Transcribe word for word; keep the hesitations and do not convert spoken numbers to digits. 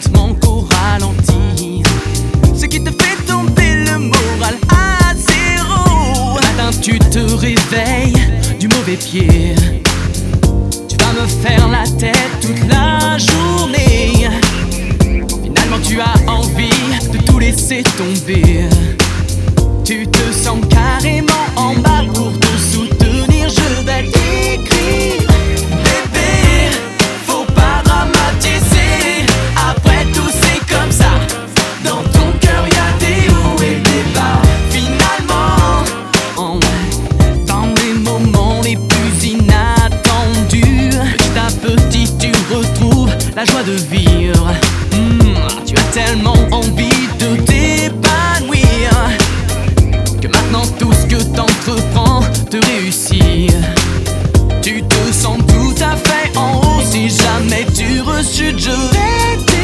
battements qu'au ralenti, ce qui te fait tomber le moral à zéro. Un matin tu te réveilles du mauvais pied, tu vas me faire la tête toute la journée. Finalement tu as envie de tout laisser tomber. Tu te sens carrément en bas pour te soutenir. Je vais t'écrire, bébé, faut pas dramatiser. Après tout c'est comme ça, dans ton cœur y'a des hauts et des bas. Finalement, oh, dans les moments les plus inattendus, petit à petit tu retrouves la joie de vivre. Mmh, tu as tellement envie de t'épanouir que maintenant tout ce que t'entreprends te réussit. Tu te sens tout à fait en haut. Si jamais tu rechutes, je vais t'aider.